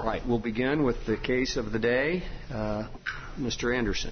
right, we'll begin with the case of the day. Mr. Anderson.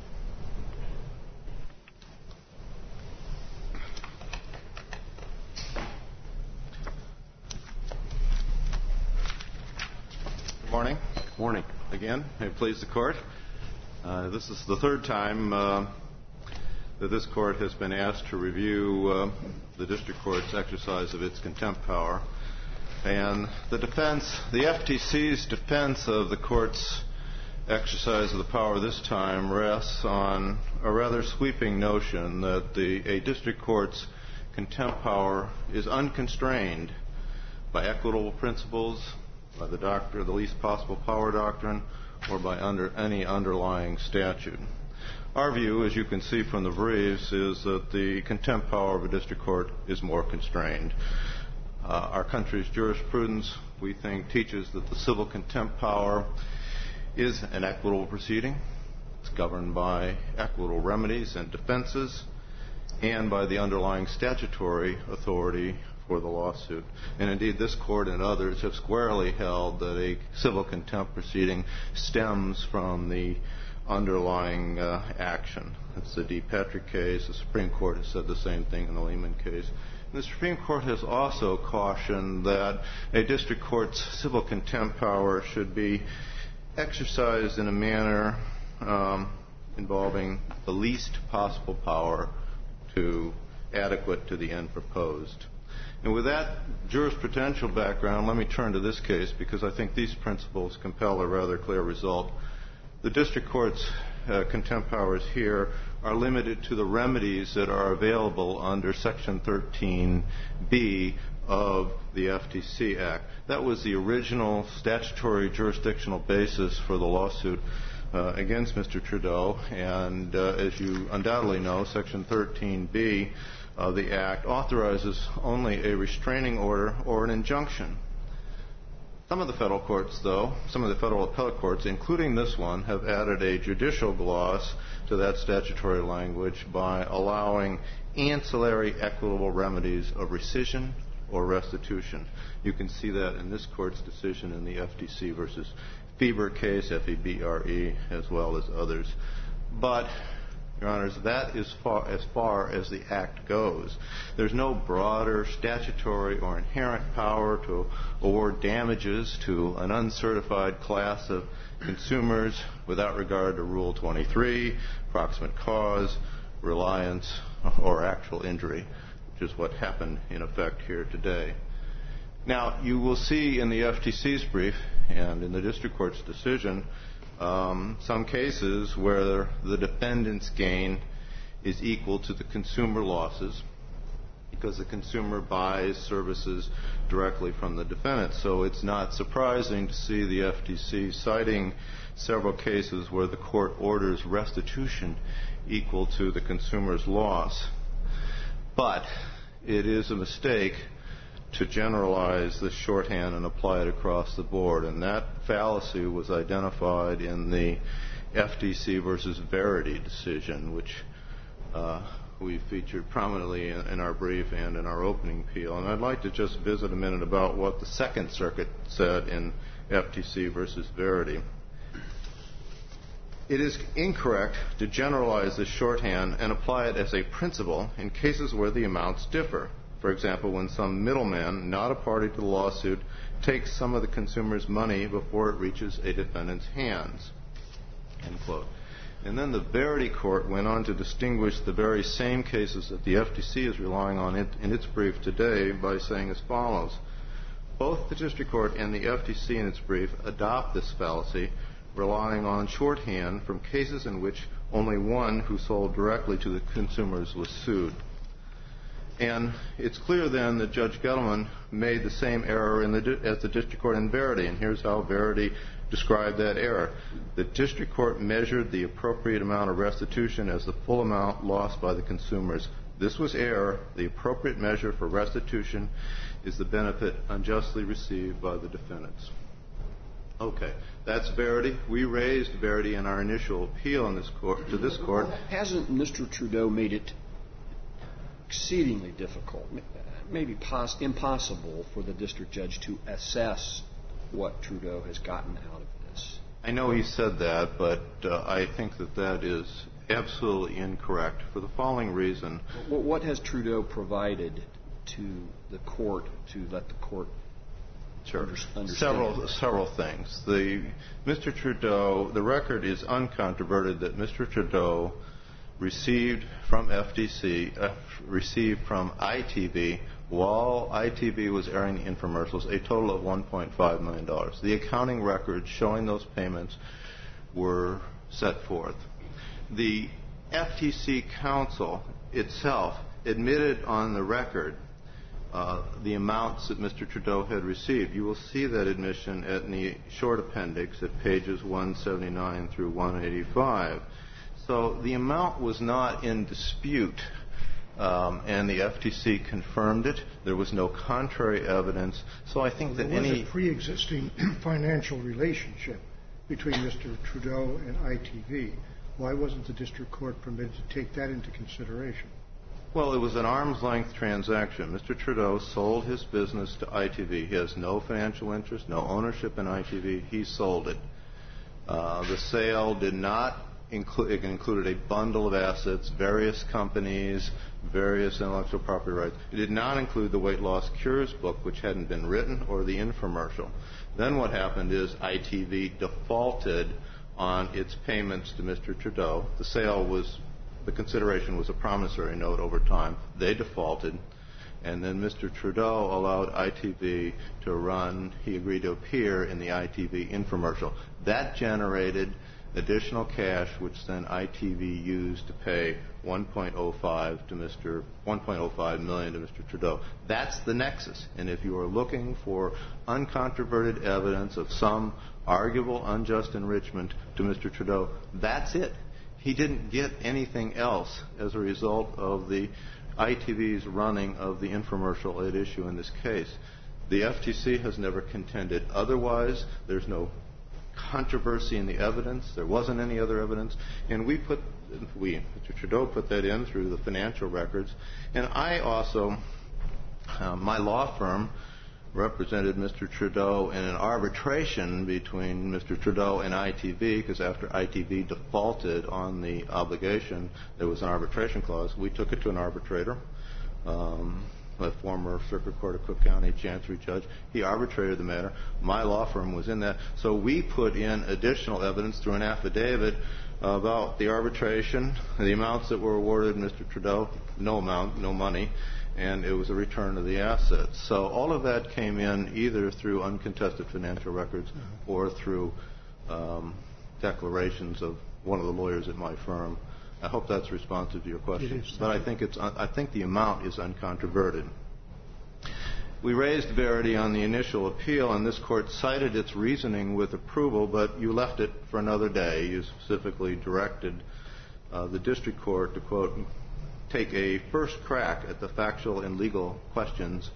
Good morning. Morning. Again, may it please the Court. This is the third time that this Court has been asked to review the District Court's exercise of its contempt power. And the FTC's defense of the Court's exercise of the power this time rests on a rather sweeping notion that a District Court's contempt power is unconstrained by equitable principles, by the least possible power doctrine, or by any underlying statute. Our view, as you can see from the briefs, is that the contempt power of a district court is more constrained. Our country's jurisprudence, we think, teaches that the civil contempt power is an equitable proceeding. It's governed by equitable remedies and defenses and by the underlying statutory authority for the lawsuit. And indeed, this Court and others have squarely held that a civil contempt proceeding stems from the underlying action. It's the D. Patrick case. The Supreme Court has said the same thing in the Lehman case. And the Supreme Court has also cautioned that a district court's civil contempt power should be exercised in a manner involving the least possible power adequate to the end proposed. And with that jurisprudential background, let me turn to this case because I think these principles compel a rather clear result. The district court's contempt powers here are limited to the remedies that are available under Section 13B of the FTC Act. That was the original statutory jurisdictional basis for the lawsuit against Mr. Trudeau. And as you undoubtedly know, Section 13B of the Act authorizes only a restraining order or an injunction. Some of the federal courts, though, some of the federal appellate courts, including this one, have added a judicial gloss to that statutory language by allowing ancillary equitable remedies of rescission or restitution. You can see that in this Court's decision in the FTC versus Feber case, F-E-B-R-E, as well as others. But, Your Honors, that is as far as the Act goes. There's no broader statutory or inherent power to award damages to an uncertified class of consumers without regard to Rule 23, proximate cause, reliance, or actual injury, which is what happened in effect here today. Now, you will see in the FTC's brief and in the district court's decision some cases where the defendant's gain is equal to the consumer losses because the consumer buys services directly from the defendant. So it's not surprising to see the FTC citing several cases where the court orders restitution equal to the consumer's loss. But it is a mistake to generalize this shorthand and apply it across the board. And that fallacy was identified in the FTC versus Verity decision, which we featured prominently in our brief and in our opening appeal. And I'd like to just visit a minute about what the Second Circuit said in FTC versus Verity. It is incorrect to generalize this shorthand and apply it as a principle in cases where the amounts differ. For example, when some middleman, not a party to the lawsuit, takes some of the consumer's money before it reaches a defendant's hands. End quote. And then the Verity court went on to distinguish the very same cases that the FTC is relying on in its brief today by saying as follows. Both the district court and the FTC in its brief adopt this fallacy, relying on shorthand from cases in which only one who sold directly to the consumers was sued. And it's clear then that Judge Gettleman made the same error as the district court in Verity. And here's how Verity described that error. The district court measured the appropriate amount of restitution as the full amount lost by the consumers. This was error. The appropriate measure for restitution is the benefit unjustly received by the defendants. Okay, that's Verity. We raised Verity in our initial appeal in this court, to this court. Well, hasn't Mr. Trudeau made it exceedingly difficult, maybe impossible for the district judge to assess what Trudeau has gotten out of this. I know he said that, but I think that is absolutely incorrect for the following reason. What has Trudeau provided to the court to let the court understand? Several things. Mr. Trudeau, the record is uncontroverted that Mr. Trudeau received from ITV, while ITV was airing the infomercials, a total of $1.5 million. The accounting records showing those payments were set forth. The FTC counsel itself admitted on the record the amounts that Mr. Trudeau had received. You will see that admission in the short appendix at pages 179 through 185. So the amount was not in dispute, and the FTC confirmed it. There was no contrary evidence. So I think that there was a pre-existing financial relationship between Mr. Trudeau and ITV. Why wasn't the district court permitted to take that into consideration? Well, it was an arm's-length transaction. Mr. Trudeau sold his business to ITV. He has no financial interest, no ownership in ITV. He sold it. The sale did not include, it included a bundle of assets, various companies, various intellectual property rights. It did not include the Weight Loss Cures book, which hadn't been written, or the infomercial. Then what happened is ITV defaulted on its payments to Mr. Trudeau. The consideration was a promissory note over time. They defaulted, and then Mr. Trudeau allowed ITV to run. He agreed to appear in the ITV infomercial. That generated additional cash, which then ITV used to pay $1.05 million to Mr. Trudeau. That's the nexus. And if you are looking for uncontroverted evidence of some arguable unjust enrichment to Mr. Trudeau, that's it. He didn't get anything else as a result of the ITV's running of the infomercial at issue in this case. The FTC has never contended otherwise. There's no controversy in the evidence. There wasn't any other evidence. And Mr. Trudeau put that in through the financial records. And I also, my law firm represented Mr. Trudeau in an arbitration between Mr. Trudeau and ITV, because after ITV defaulted on the obligation, there was an arbitration clause. We took it to an arbitrator, a former Circuit Court of Cook County Chancery judge. He arbitrated the matter. My law firm was in that. So we put in additional evidence through an affidavit about the arbitration, the amounts that were awarded Mr. Trudeau, no amount, no money, and it was a return of the assets. So all of that came in either through uncontested financial records or through declarations of one of the lawyers at my firm. I hope that's responsive to your question. But I think the amount is uncontroverted. We raised Verity on the initial appeal, and this court cited its reasoning with approval, but you left it for another day. You specifically directed the district court to, quote, take a first crack at the factual and legal questions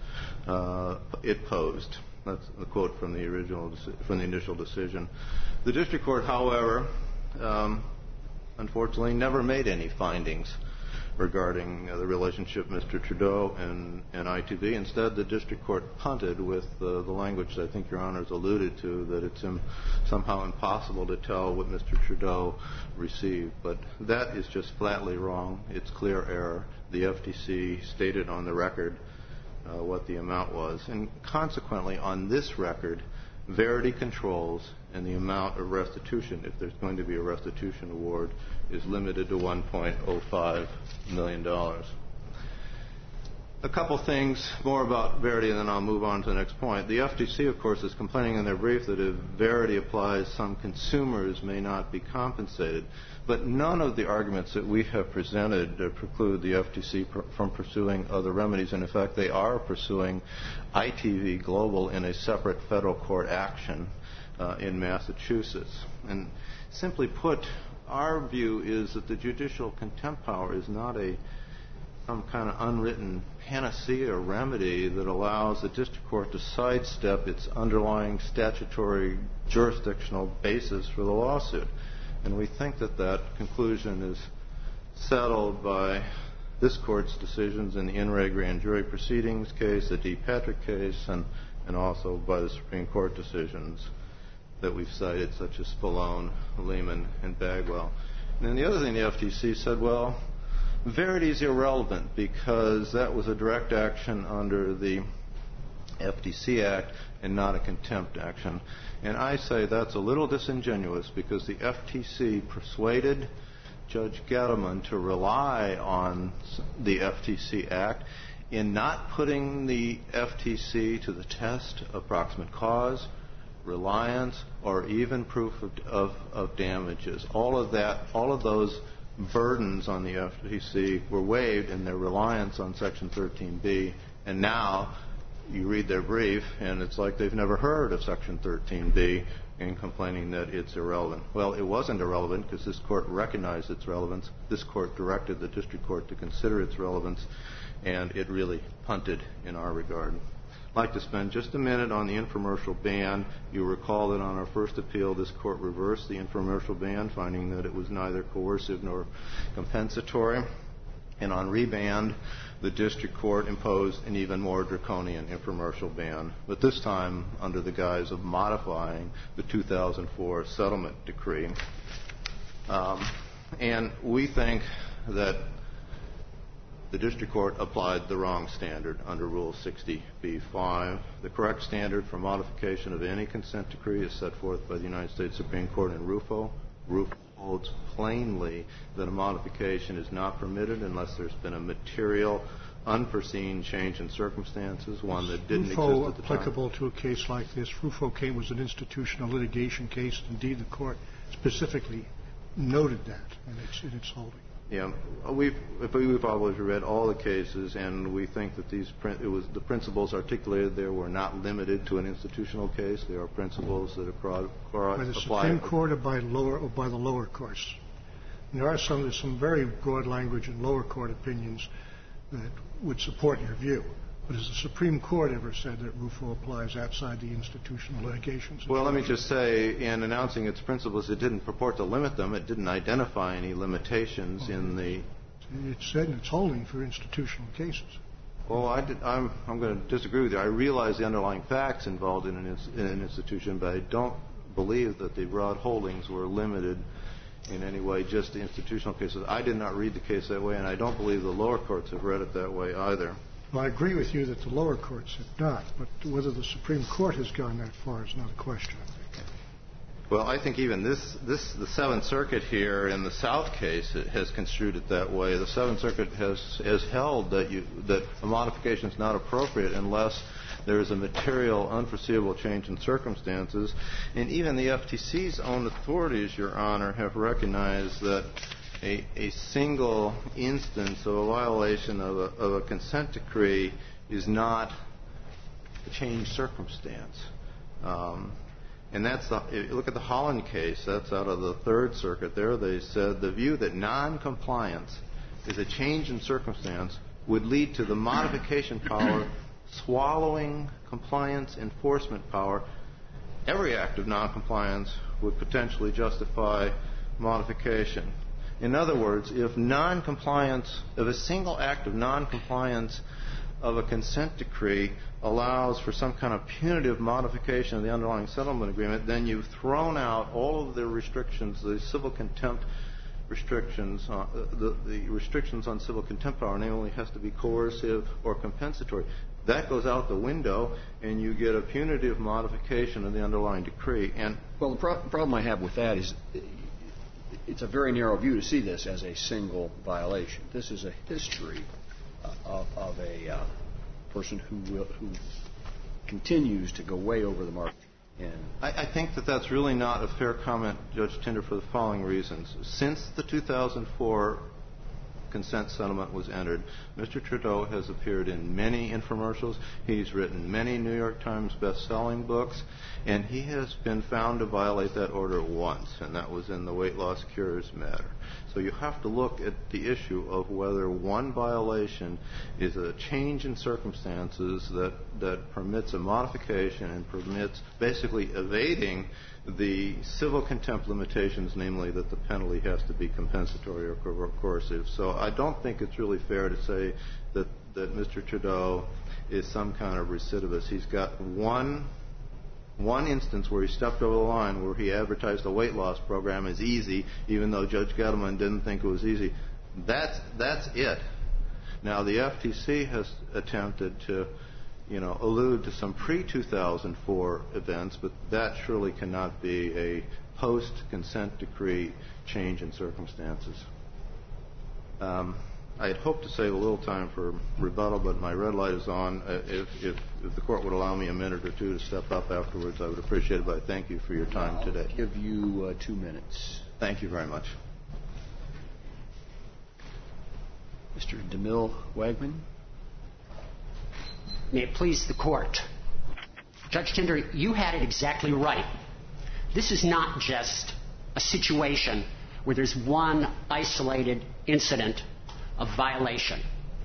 it posed. That's the quote from the initial decision. The district court, however, unfortunately, never made any findings regarding the relationship Mr. Trudeau and ITV. Instead, the district court punted with the language that I think Your Honors alluded to, that it's somehow impossible to tell what Mr. Trudeau received. But that is just flatly wrong. It's clear error. The FTC stated on the record what the amount was. And consequently, on this record, Verity controls, and the amount of restitution, if there's going to be a restitution award, is limited to $1.05 million. A couple things more about Verity, and then I'll move on to the next point. The FTC, of course, is complaining in their brief that if Verity applies, some consumers may not be compensated. But none of the arguments that we have presented preclude the FTC from pursuing other remedies. And in fact, they are pursuing ITV Global in a separate federal court action in Massachusetts. And simply put, our view is that the judicial contempt power is not some kind of unwritten panacea or remedy that allows the district court to sidestep its underlying statutory jurisdictional basis for the lawsuit. And we think that that conclusion is settled by this court's decisions in the In re Grand Jury Proceedings case, the D. Patrick case, and and also by the Supreme Court decisions that we've cited, such as Spallone, Lehman, and Bagwell. And then the other thing the FTC said, well, verity is irrelevant because that was a direct action under the FTC Act and not a contempt action. And I say that's a little disingenuous because the FTC persuaded Judge Gettleman to rely on the FTC Act in not putting the FTC to the test of proximate cause, reliance, or even proof of damages. All of those burdens on the FTC were waived in their reliance on Section 13B, and now you read their brief, and it's like they've never heard of Section 13B in complaining that it's irrelevant. Well, it wasn't irrelevant because this Court recognized its relevance. This Court directed the District Court to consider its relevance, and it really punted in our regard. I'd like to spend just a minute on the infomercial ban. You recall that on our first appeal, this Court reversed the infomercial ban, finding that it was neither coercive nor compensatory. And on reband, the District Court imposed an even more draconian infomercial ban, but this time under the guise of modifying the 2004 settlement decree. And we think that the District Court applied the wrong standard under Rule 60b-5. The correct standard for modification of any consent decree is set forth by the United States Supreme Court in Rufo. Rufo holds plainly that a modification is not permitted unless there's been a material, unforeseen change in circumstances, one that didn't exist at the time. Rufo applicable to a case like this? Rufo case was an institutional litigation case. Indeed, the Court specifically noted that in its holding. Yeah, we've always read all the cases, and we think that the principles articulated there were not limited to an institutional case. They are principles that apply by the Supreme Court or by the lower courts. And there's some very broad language in lower court opinions that would support your view. But has the Supreme Court ever said that Rufo applies outside the institutional litigations? Well, let me just say, in announcing its principles, it didn't purport to limit them. It didn't identify any limitations in the... It said in its holding for institutional cases. Well, I'm going to disagree with you. I realize the underlying facts involved in an institution, but I don't believe that the broad holdings were limited in any way just to institutional cases. I did not read the case that way, and I don't believe the lower courts have read it that way either. Well, I agree with you that the lower courts have not, but whether the Supreme Court has gone that far is not a question, I think. Well, I think even the Seventh Circuit here in the South case has construed it that way. The Seventh Circuit has held that a modification is not appropriate unless there is a material, unforeseeable change in circumstances. And even the FTC's own authorities, Your Honor, have recognized that a single instance of a violation of a consent decree is not a changed circumstance. And if you look at the Holland case, that's out of the Third Circuit there, they said the view that noncompliance is a change in circumstance would lead to the modification power swallowing compliance enforcement power. Every act of noncompliance would potentially justify modification. In other words, if a single act of noncompliance of a consent decree allows for some kind of punitive modification of the underlying settlement agreement, then you've thrown out all of the restrictions, the civil contempt restrictions, the restrictions on civil contempt power, namely has to be coercive or compensatory. That goes out the window, and you get a punitive modification of the underlying decree. And well, the problem I have with that is it's a very narrow view to see this as a single violation. This is a history of a person who continues to go way over the mark. And I think that that's really not a fair comment, Judge Tinder, for the following reasons. Since the 2004 consent settlement was entered, Mr. Trudeau has appeared in many infomercials. He's written many New York Times best-selling books, and he has been found to violate that order once, and that was in the weight loss cures matter. So you have to look at the issue of whether one violation is a change in circumstances that permits a modification and permits basically evading the civil contempt limitations, namely that the penalty has to be compensatory or coercive. So I don't think it's really fair to say that Mr. Trudeau is some kind of recidivist. He's got one instance where he stepped over the line where he advertised a weight loss program as easy, even though Judge Gettleman didn't think it was easy. That's it. Now, the FTC has attempted to, allude to some pre-2004 events, but that surely cannot be a post-consent decree change in circumstances. I had hoped to save a little time for rebuttal, but my red light is on. If the Court would allow me a minute or two to step up afterwards, I would appreciate it, but I thank you for your time today. I'll give you 2 minutes. Thank you very much. Mr. DeMille Wagman. May it please the Court. Judge Tinder, you had it exactly right. This is not just a situation where there's one isolated incident of violation.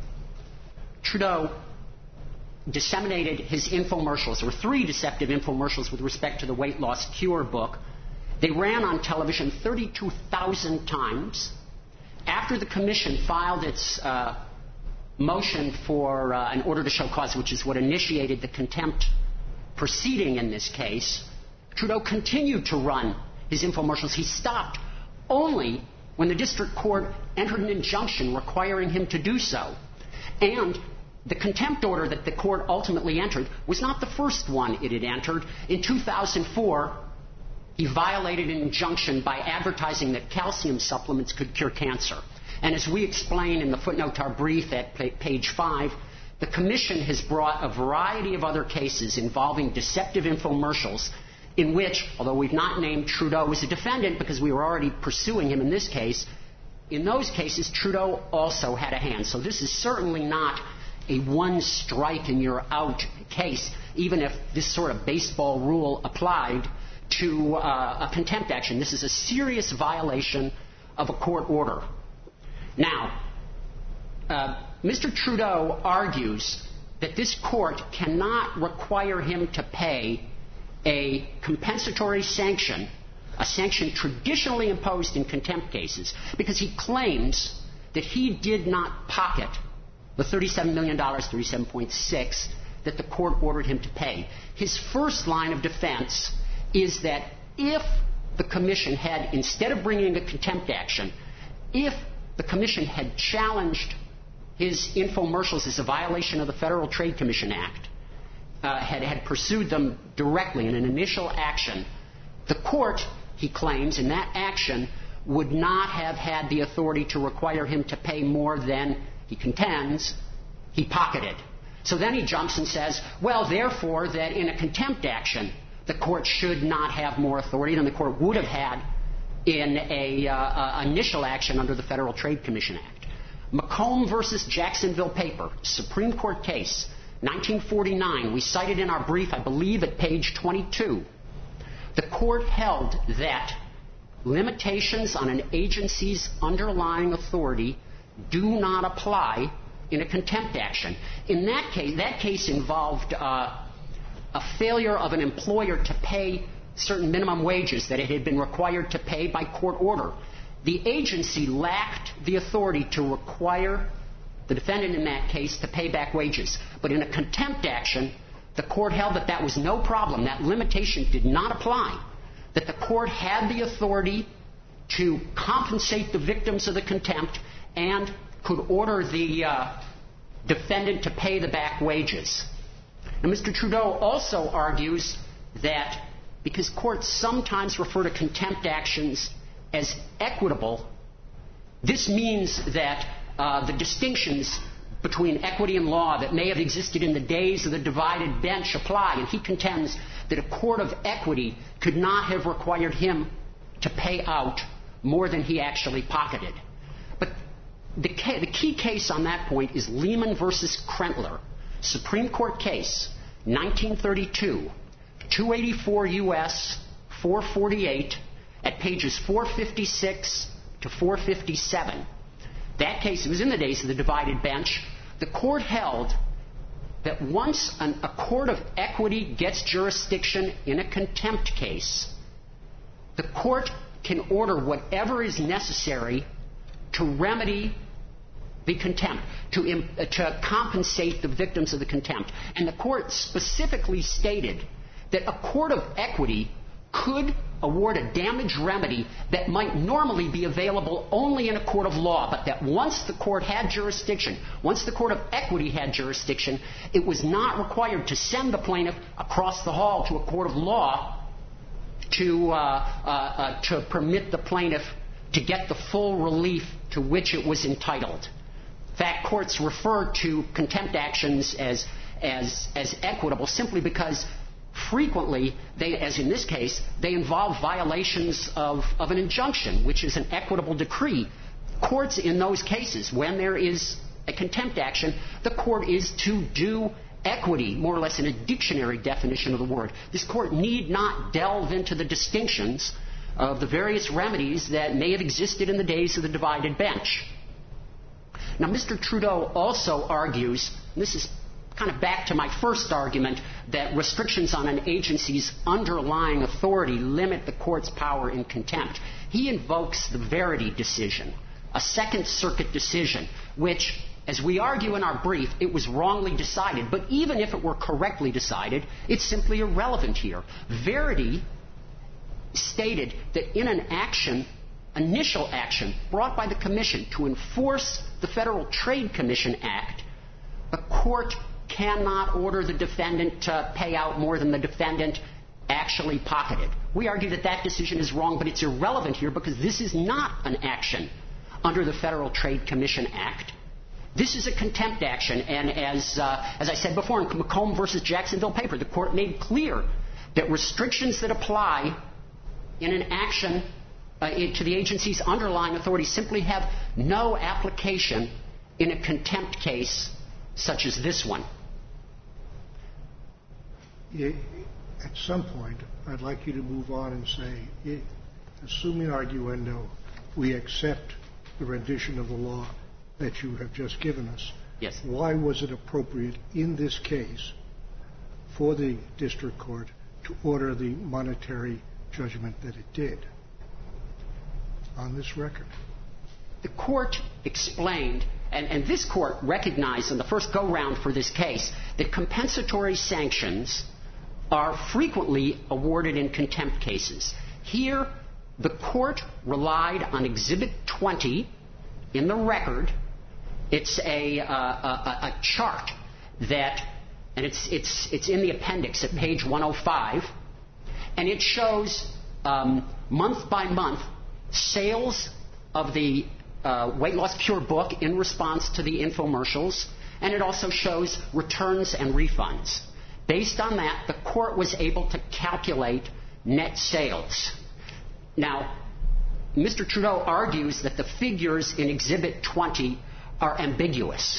Trudeau disseminated his infomercials, or 3 deceptive infomercials with respect to the weight loss cure book. They ran on television 32,000 times. After the Commission filed its motion for an order to show cause, which is what initiated the contempt proceeding in this case, Trudeau continued to run his infomercials. He stopped only when the district court entered an injunction requiring him to do so. And the contempt order that the court ultimately entered was not the first one it had entered. In 2004, he violated an injunction by advertising that calcium supplements could cure cancer. And as we explain in the footnote to our brief at page 5, the Commission has brought a variety of other cases involving deceptive infomercials in which, although we've not named Trudeau as a defendant because we were already pursuing him in this case, in those cases Trudeau also had a hand. So this is certainly not a one strike and you're out case, even if this sort of baseball rule applied to a contempt action. This is a serious violation of a court order. Now, Mr. Trudeau argues that this court cannot require him to pay a compensatory sanction, a sanction traditionally imposed in contempt cases, because he claims that he did not pocket the $37 million, $37.6, that the court ordered him to pay. His first line of defense is that if the Commission had, instead of bringing a contempt action, if the Commission had challenged his infomercials as a violation of the Federal Trade Commission Act, had pursued them directly in an initial action, the court, he claims, in that action would not have had the authority to require him to pay more than, he contends, he pocketed. So then he jumps and says, well, therefore, that in a contempt action, the court should not have more authority than the court would have had in an initial action under the Federal Trade Commission Act. McComb versus Jacksonville Paper, Supreme Court case, 1949. We cited in our brief, I believe, at page 22. The court held that limitations on an agency's underlying authority do not apply in a contempt action. In that case involved a failure of an employer to pay certain minimum wages that it had been required to pay by court order. The agency lacked the authority to require the defendant in that case to pay back wages. But in a contempt action, the court held that that was no problem. That limitation did not apply. That the court had the authority to compensate the victims of the contempt and could order the defendant to pay the back wages. Now, Mr. Trudeau also argues that because courts sometimes refer to contempt actions as equitable, this means that the distinctions between equity and law that may have existed in the days of the divided bench apply, and he contends that a court of equity could not have required him to pay out more than he actually pocketed. But the key case on that point is Lehman versus Krentler, Supreme Court case, 1932, 284 U.S. 448 at pages 456 to 457. That case, it was in the days of the divided bench. The court held that once a court of equity gets jurisdiction in a contempt case, the court can order whatever is necessary to remedy the contempt, to compensate the victims of the contempt. And the court specifically stated that a court of equity could award a damage remedy that might normally be available only in a court of law, but that once the court had jurisdiction, once the court of equity had jurisdiction, it was not required to send the plaintiff across the hall to a court of law to permit the plaintiff to get the full relief to which it was entitled. In fact, courts refer to contempt actions as equitable simply because frequently, as in this case, they involve violations of an injunction, which is an equitable decree. Courts in those cases, when there is a contempt action, the court is to do equity, more or less in a dictionary definition of the word. This court need not delve into the distinctions of the various remedies that may have existed in the days of the divided bench. Now, Mr. Trudeau also argues, and this is kind of back to my first argument, that restrictions on an agency's underlying authority limit the court's power in contempt. He invokes the Verity decision, a Second Circuit decision, which, as we argue in our brief, it was wrongly decided. But even if it were correctly decided, it's simply irrelevant here. Verity stated that in an action, initial action, brought by the Commission to enforce the Federal Trade Commission Act, the court cannot order the defendant to pay out more than the defendant actually pocketed. We argue that that decision is wrong, but it's irrelevant here because this is not an action under the Federal Trade Commission Act. This is a contempt action, and as I said before in McComb versus Jacksonville paper, the court made clear that restrictions that apply in an action to the agency's underlying authority simply have no application in a contempt case such as this one. At some point, I'd like you to move on and say, assuming arguendo, we accept the rendition of the law that you have just given us. Yes. Why was it appropriate in this case for the district court to order the monetary judgment that it did on this record? The court explained, and this court recognized in the first go-round for this case, that compensatory sanctions are frequently awarded in contempt cases. Here, the court relied on Exhibit 20 in the record. It's a chart that, and it's in the appendix at page 105, and it shows month by month sales of the Weight Loss Cure book in response to the infomercials, and it also shows returns and refunds. Based on that, the court was able to calculate net sales. Now, Mr. Trudeau argues that the figures in Exhibit 20 are ambiguous.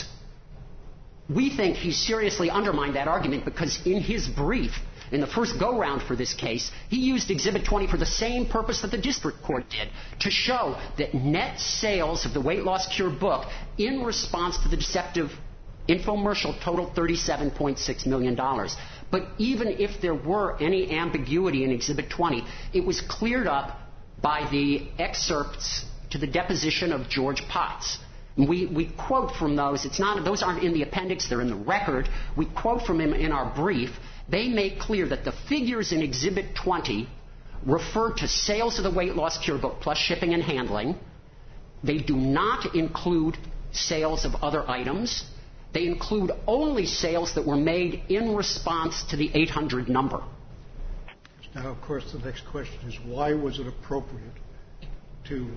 We think he seriously undermined that argument because in his brief, in the first go-round for this case, he used Exhibit 20 for the same purpose that the district court did, to show that net sales of the Weight Loss Cure book in response to the deceptive infomercial totaled $37.6 million. But even if there were any ambiguity in Exhibit 20, it was cleared up by the excerpts to the deposition of George Potts. And we quote from those. Those aren't in the appendix. They're in the record. We quote from him in our brief. They make clear that the figures in Exhibit 20 refer to sales of the Weight Loss Cure book plus shipping and handling. They do not include sales of other items. They include only sales that were made in response to the 800 number. Now, of course, the next question is, why was it appropriate to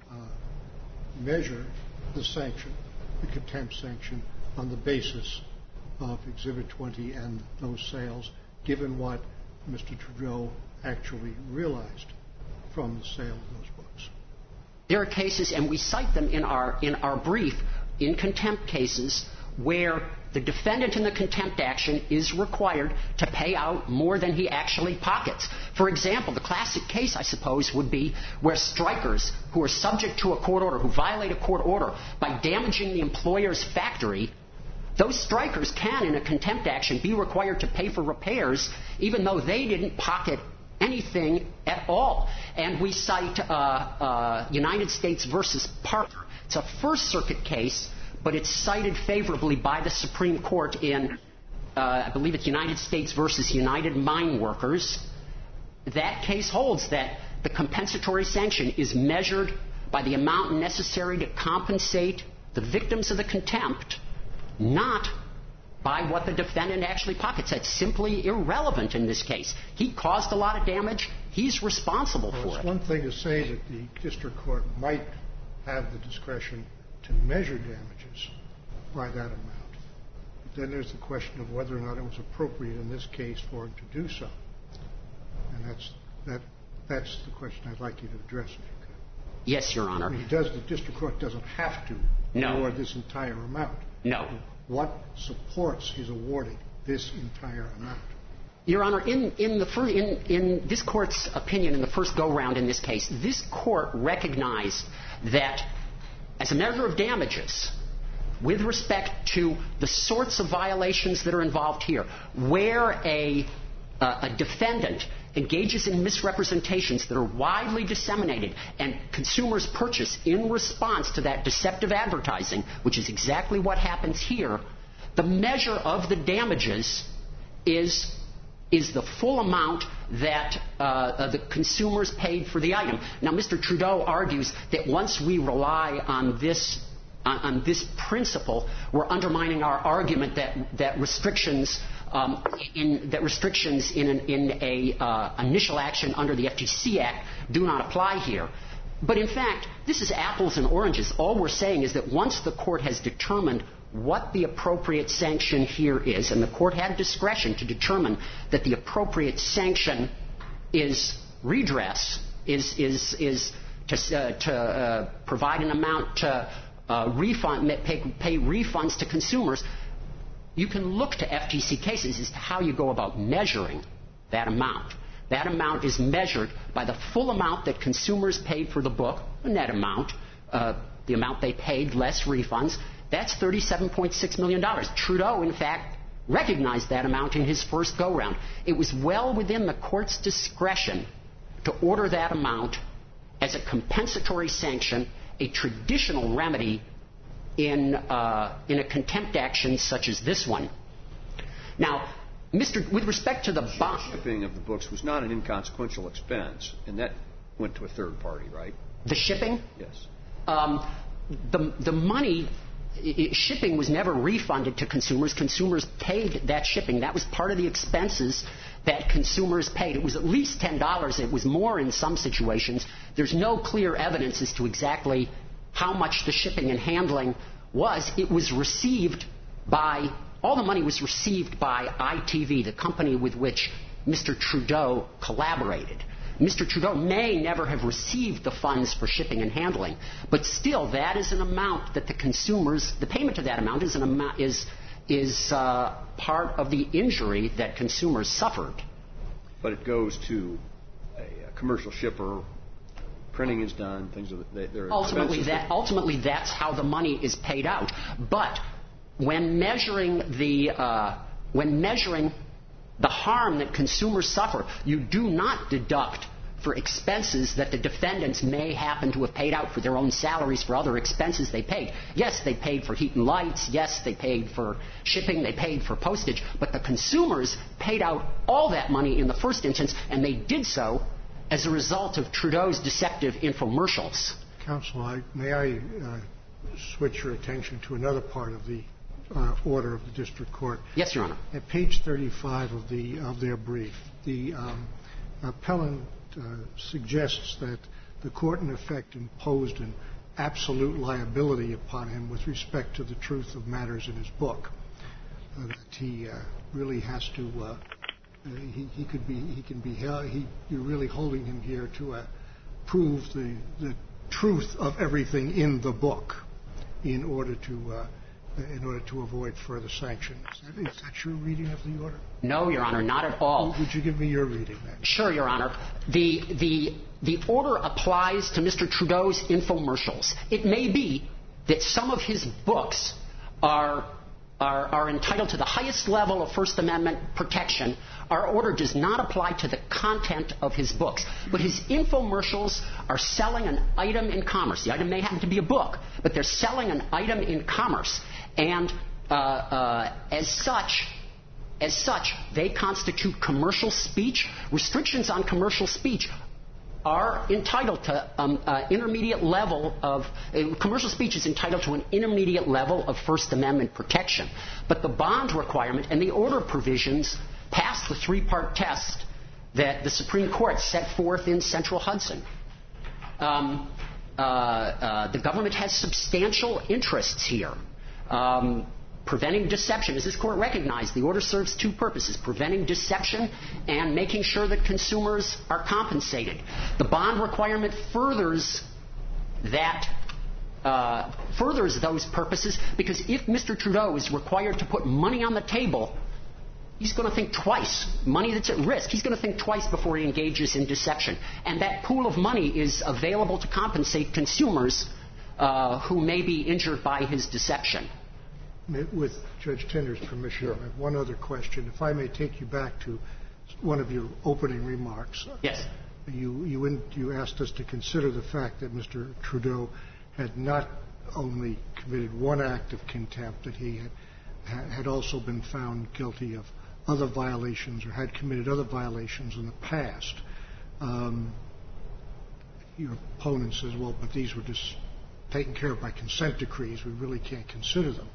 measure the sanction, the contempt sanction, on the basis of Exhibit 20 and those sales, given what Mr. Trudeau actually realized from the sale of those books? There are cases, and we cite them in our brief, in contempt cases where the defendant in the contempt action is required to pay out more than he actually pockets. For example, the classic case, I suppose, would be where strikers who are subject to a court order, who violate a court order by damaging the employer's factory, those strikers can, in a contempt action, be required to pay for repairs even though they didn't pocket anything at all. And we cite United States versus Parker. It's a First Circuit case, but it's cited favorably by the Supreme Court in, I believe it's United States versus United Mine Workers. That case holds that the compensatory sanction is measured by the amount necessary to compensate the victims of the contempt, not by what the defendant actually pockets. That's simply irrelevant in this case. He caused a lot of damage. He's responsible for it. It's one thing to say that the district court might have the discretion to measure damages by that amount. But then there's the question of whether or not it was appropriate in this case for him to do so. And that's the question I'd like you to address, if you could. Yes, Your Honor. The district court doesn't have to award this entire amount. No. What supports his awarding this entire amount? Your Honor, in this court's opinion in the first go-round in this case, this court recognized that as a measure of damages, with respect to the sorts of violations that are involved here, where a defendant engages in misrepresentations that are widely disseminated and consumers purchase in response to that deceptive advertising, which is exactly what happens here, the measure of the damages is the full amount that the consumers paid for the item. Now, Mr. Trudeau argues that once we rely on this principle, we're undermining our argument that restrictions in a initial action under the FTC Act do not apply here. But in fact, this is apples and oranges. All we're saying is that once the court has determined what the appropriate sanction here is, and the court had discretion to determine that the appropriate sanction is redress, is to provide an amount to pay refunds to consumers, you can look to FTC cases as to how you go about measuring that amount. That amount is measured by the full amount that consumers paid for the book, the net amount, the amount they paid less refunds. That's $37.6 million. Trudeau, in fact, recognized that amount in his first go-round. It was well within the court's discretion to order that amount as a compensatory sanction, a traditional remedy in a contempt action such as this one. Now, with respect to the shipping of the books was not an inconsequential expense, and that went to a third party, right? The shipping? Yes. The money, shipping was never refunded to consumers. Consumers paid that shipping. That was part of the expenses that consumers paid. It was at least $10. It was more in some situations. There's no clear evidence as to exactly how much the shipping and handling was. It was received by, all the money was received by ITV, the company with which Mr. Trudeau collaborated. Mr. Trudeau may never have received the funds for shipping and handling, but still, that is an amount that the consumers, the payment to that amount is part of the injury that consumers suffered. But it goes to a commercial shipper. Printing is done. Things are ultimately, that's how the money is paid out. But when measuring the harm that consumers suffer, you do not deduct for expenses that the defendants may happen to have paid out for their own salaries, for other expenses they paid. Yes, they paid for heat and lights. Yes, they paid for shipping. They paid for postage. But the consumers paid out all that money in the first instance, and they did so as a result of Trudeau's deceptive infomercials. Counsel, may I switch your attention to another part of the order of the district court? Yes, Your Honor. At page 35 of their brief, the appellant suggests that the court, in effect, imposed an absolute liability upon him with respect to the truth of matters in his book. That he really has to. You're really holding him here to prove the truth of everything in the book in order to avoid further sanctions. Is that your reading of the order? No, Your Honor, not at all. Would you give me your reading then? Sure, Your Honor. The order applies to Mr. Trudeau's infomercials. It may be that some of his books are are entitled to the highest level of First Amendment protection, our order does not apply to the content of his books. But his infomercials are selling an item in commerce. The item may happen to be a book, but they're selling an item in commerce. And as such, they constitute commercial speech. Restrictions on commercial speech are entitled to intermediate level of commercial speech is entitled to an intermediate level of First Amendment protection. But the bond requirement and the order provisions pass the three-part test that the Supreme Court set forth in Central Hudson. The government has substantial interests here. Preventing deception, as this court recognized, the order serves two purposes: preventing deception and making sure that consumers are compensated. The bond requirement furthers those purposes, because if Mr. Trudeau is required to put money on the table, he's going to think twice. Money that's at risk, he's going to think twice before he engages in deception. And that pool of money is available to compensate consumers who may be injured by his deception. With Judge Tinder's permission, I have one other question. If I may take you back to one of your opening remarks. Yes. You asked us to consider the fact that Mr. Trudeau had not only committed one act of contempt, that he had also been found guilty of other violations or had committed other violations in the past. Your opponent says, well, but these were just taken care of by consent decrees. We really can't consider them.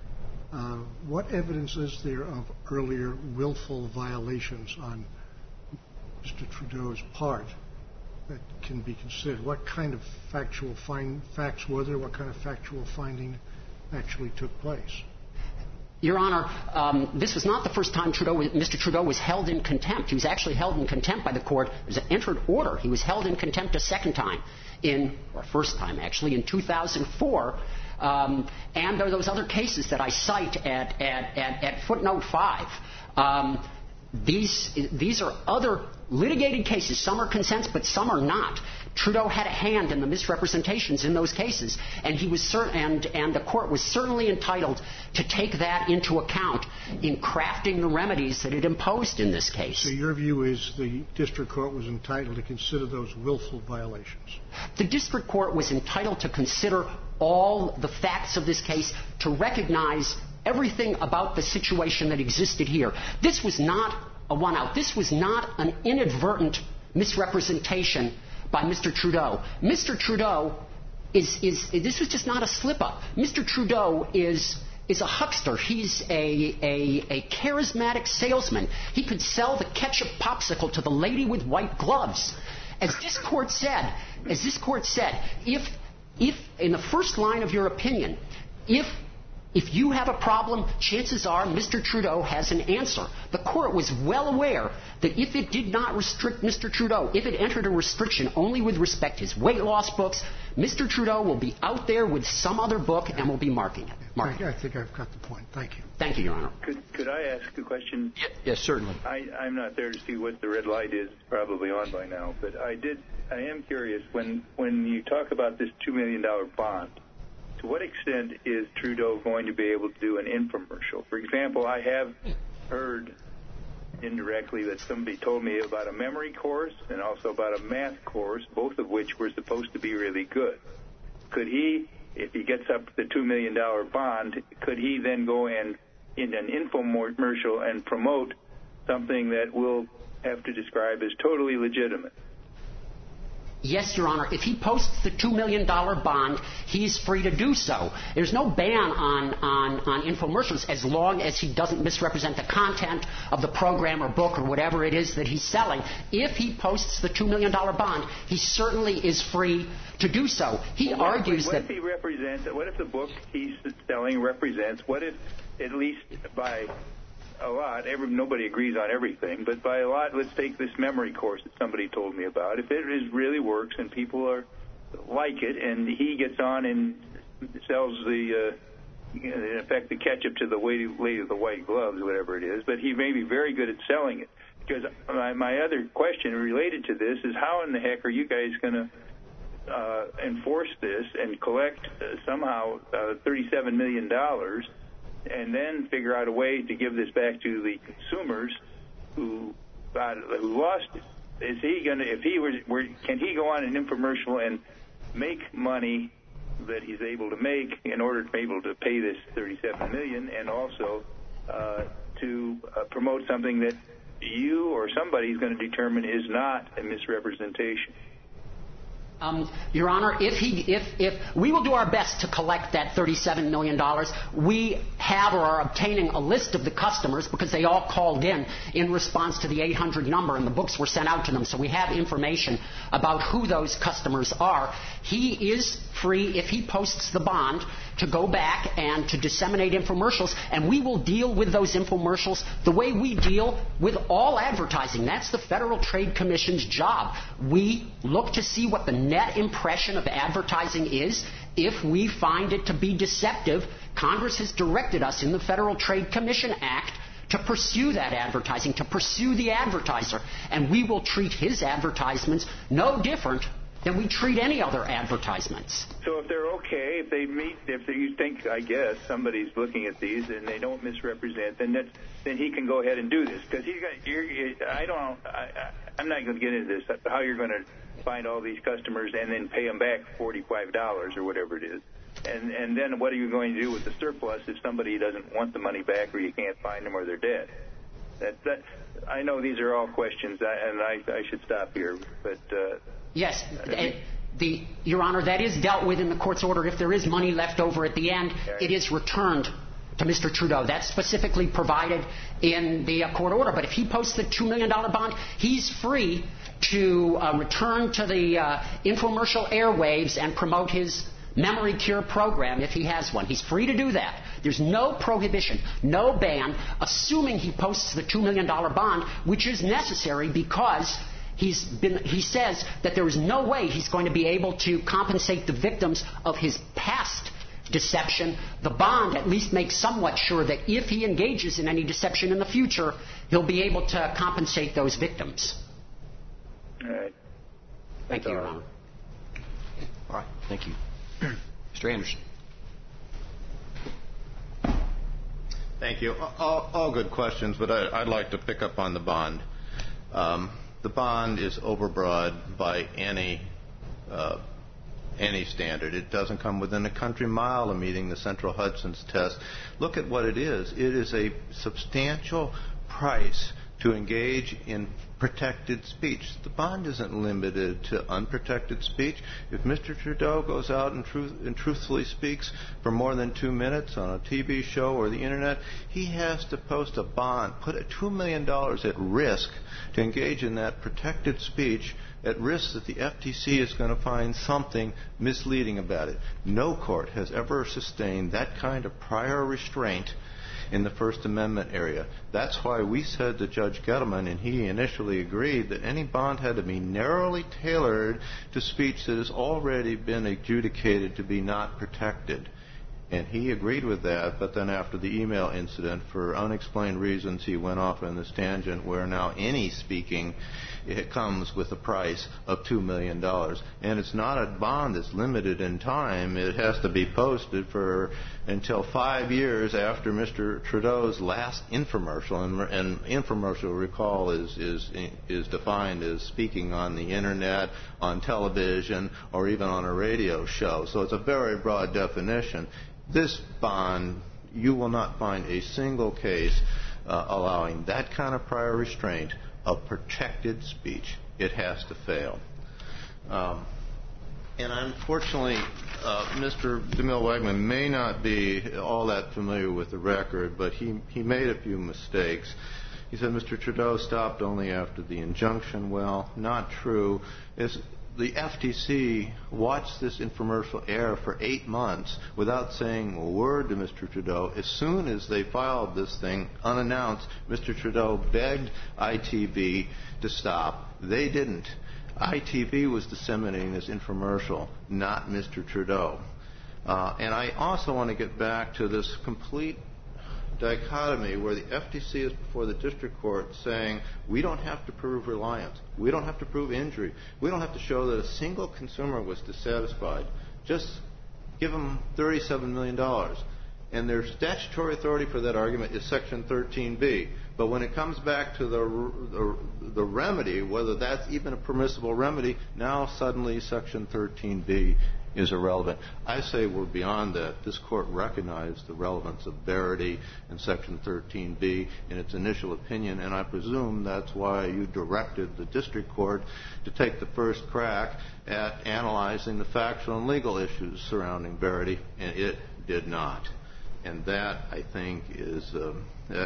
What evidence is there of earlier willful violations on Mr. Trudeau's part that can be considered? What kind of factual facts were there? What kind of factual finding actually took place? Your Honor, this was not the first time Mr. Trudeau was held in contempt. He was actually held in contempt by the court. It was an entered order. He was held in contempt a second time, first time actually, in 2004. And there are those other cases that I cite at footnote 5. These are other litigated cases. Some are consents, but some are not. Trudeau had a hand in the misrepresentations in those cases, and and the court was certainly entitled to take that into account in crafting the remedies that it imposed in this case. So your view is the district court was entitled to consider those willful violations? The district court was entitled to consider all the facts of this case, to recognize everything about the situation that existed here. This was not a one-out. This was not an inadvertent misrepresentation by Mr. Trudeau. Mr. Trudeau this was just not a slip-up. Mr. Trudeau is a huckster. He's a charismatic salesman. He could sell the ketchup popsicle to the lady with white gloves. As this court said, if in the first line of your opinion, if you have a problem, chances are Mr. Trudeau has an answer. The court was well aware that if it did not restrict Mr. Trudeau, if it entered a restriction only with respect to his weight loss books, Mr. Trudeau will be out there with some other book and will be marking it. I think I've got the point. Thank you. Thank you, Your Honor. Could I ask a question? Yes, certainly. I'm not there to see what the red light is. It's probably on by now. But I am curious, when you talk about this $2 million bond, to what extent is Trudeau going to be able to do an infomercial? For example, I have heard indirectly that somebody told me about a memory course and also about a math course, both of which were supposed to be really good. Could he, if he gets up the $2 million bond, could he then go in an infomercial and promote something that we'll have to describe as totally legitimate? Yes, Your Honor. If he posts the $2 million bond, he's free to do so. There's no ban on infomercials as long as he doesn't misrepresent the content of the program or book or whatever it is that he's selling. If he posts the $2 million bond, he certainly is free to do so. He argues that... What if the book he's selling represents, what if, at least by a lot, nobody agrees on everything, but by a lot, let's take this memory course that somebody told me about. If it really works and people like it, and he gets on and sells in effect, the ketchup to the lady with the white gloves, whatever it is, but he may be very good at selling it. Because my other question related to this is, how in the heck are you guys going to enforce this and collect somehow $37 million and then figure out a way to give this back to the consumers who lost it. Is he going to? If he can he go on an infomercial and make money that he's able to make in order to be able to pay this $37 million, and also to promote something that you or somebody is going to determine is not a misrepresentation? Your Honor, if we will do our best to collect that $37 million, we have or are obtaining a list of the customers because they all called in response to the 800 number, and the books were sent out to them. So we have information about who those customers are. He is free, if he posts the bond, to go back and to disseminate infomercials, and we will deal with those infomercials the way we deal with all advertising. That's the Federal Trade Commission's job. We look to see what the net impression of advertising is. If we find it to be deceptive, Congress has directed us in the Federal Trade Commission Act to pursue that advertising, to pursue the advertiser, and we will treat his advertisements no different than we treat any other advertisements. So if they're okay, if you think, I guess, somebody's looking at these and they don't misrepresent, then he can go ahead and do this. Because I'm not going to get into this, how you're going to find all these customers and then pay them back $45 or whatever it is. And then what are you going to do with the surplus if somebody doesn't want the money back, or you can't find them, or they're dead? I know these are all questions, and I should stop here, but... Yes, Your Honor, that is dealt with in the court's order. If there is money left over at the end, it is returned to Mr. Trudeau. That's specifically provided in the court order. But if he posts the $2 million bond, he's free to return to the infomercial airwaves and promote his memory cure program if he has one. He's free to do that. There's no prohibition, no ban, assuming he posts the $2 million bond, which is necessary because he says that there is no way he's going to be able to compensate the victims of his past deception. The bond at least makes somewhat sure that if he engages in any deception in the future, he'll be able to compensate those victims. All right. Thank you, Your Honor. All right. Thank you. Mr. Anderson. Thank you. All good questions, but I'd like to pick up on the bond. The bond is overbroad by any standard. It doesn't come within a country mile of meeting the Central Hudson's test. Look at what it is. It is a substantial price to engage in protected speech. The bond isn't limited to unprotected speech. If Mr. Trudeau goes out and truthfully speaks for more than 2 minutes on a TV show or the Internet, he has to post a bond, put $2 million at risk to engage in that protected speech, at risk that the FTC is going to find something misleading about it. No court has ever sustained that kind of prior restraint in the First Amendment area. That's why we said to Judge Gettleman, and he initially agreed, that any bond had to be narrowly tailored to speech that has already been adjudicated to be not protected. And he agreed with that, but then after the email incident, for unexplained reasons, he went off on this tangent where now any speaking, it comes with a price of $2 million. And it's not a bond that's limited in time. It has to be posted for until 5 years after Mr. Trudeau's last infomercial. And infomercial, recall, is defined as speaking on the Internet, on television, or even on a radio show. So it's a very broad definition. This bond, you will not find a single case allowing that kind of prior restraint of protected speech. It has to fail. And unfortunately, Mr. DeMille-Wegman may not be all that familiar with the record, but he made a few mistakes. He said Mr. Trudeau stopped only after the injunction. Well, not true. The FTC watched this infomercial air for 8 months without saying a word to Mr. Trudeau. As soon as they filed this thing unannounced, Mr. Trudeau begged ITV to stop. They didn't. ITV was disseminating this infomercial, not Mr. Trudeau. And I also want to get back to this complete dichotomy where the FTC is before the district court saying we don't have to prove reliance, we don't have to prove injury, we don't have to show that a single consumer was dissatisfied. Just give them $37 million. and their statutory authority for that argument is Section 13b. But when it comes back to the remedy, whether that's even a permissible remedy, now suddenly Section 13b is irrelevant. I say we're beyond that. This Court recognized the relevance of Verity in Section 13b in its initial opinion, and I presume that's why you directed the District Court to take the first crack at analyzing the factual and legal issues surrounding Verity, and it did not. And that, I think, is the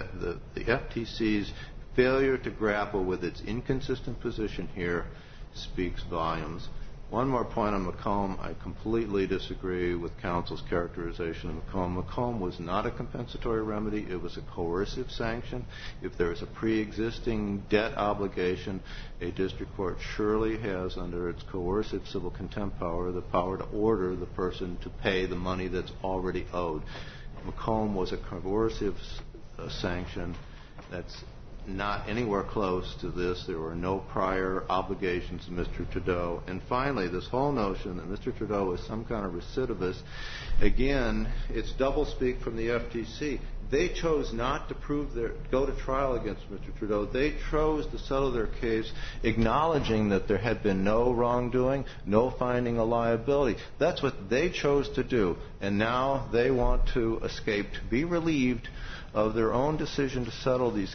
FTC's failure to grapple with its inconsistent position here speaks volumes. One more point on McComb. I completely disagree with counsel's characterization of McComb. McComb was not a compensatory remedy. It was a coercive sanction. If there is a pre-existing debt obligation, a district court surely has, under its coercive civil contempt power, the power to order the person to pay the money that's already owed. McComb was a coercive sanction that's not anywhere close to this. There were no prior obligations to Mr. Trudeau. And finally, this whole notion that Mr. Trudeau was some kind of recidivist, again, it's doublespeak from the FTC. They chose not to go to trial against Mr. Trudeau. They chose to settle their case acknowledging that there had been no wrongdoing, no finding of liability. That's what they chose to do. And now they want to escape, to be relieved of their own decision to settle this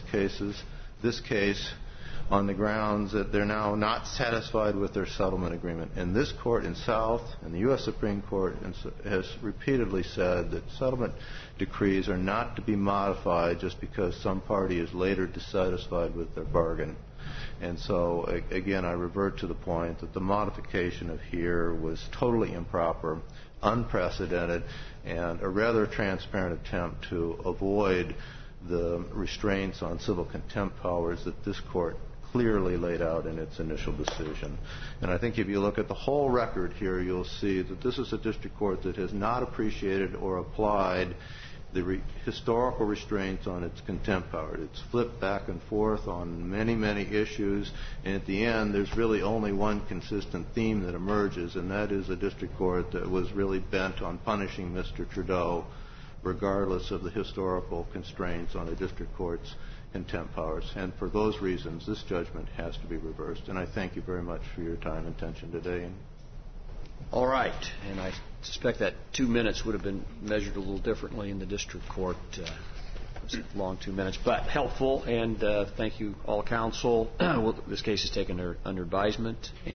case, on the grounds that they're now not satisfied with their settlement agreement. And this Court in South and the U.S. Supreme Court has repeatedly said that settlement decrees are not to be modified just because some party is later dissatisfied with their bargain. And so, again, I revert to the point that the modification of here was totally improper, unprecedented, and a rather transparent attempt to avoid the restraints on civil contempt powers that this Court clearly laid out in its initial decision. And I think if you look at the whole record here, you'll see that this is a district court that has not appreciated or applied the historical restraints on its contempt power. It's flipped back and forth on many, many issues, and at the end there's really only one consistent theme that emerges, and that is a district court that was really bent on punishing Mr. Trudeau regardless of the historical constraints on a district court's contempt powers. And for those reasons, this judgment has to be reversed. And I thank you very much for your time and attention today. All right. And I suspect that 2 minutes would have been measured a little differently in the district court. It was a long 2 minutes, but helpful. And thank you, all counsel. This case is taken under advisement.